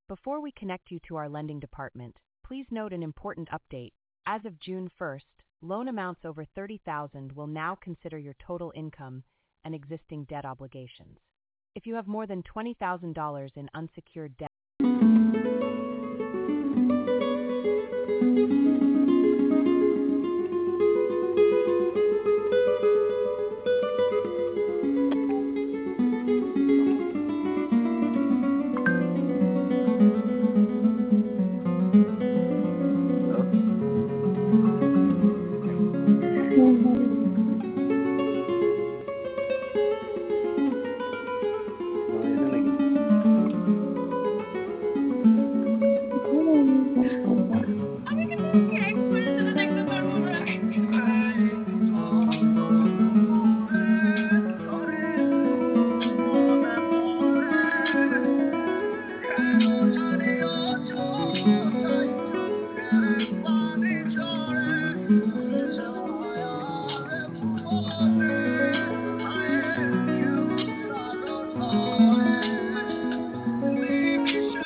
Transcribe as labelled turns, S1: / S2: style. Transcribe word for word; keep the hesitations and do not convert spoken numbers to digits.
S1: Before we connect you to our lending department, please note an important update. As of June first, loan amounts over thirty thousand dollars will now consider your total income and existing debt obligations. If you have more than twenty thousand dollars in unsecured debt,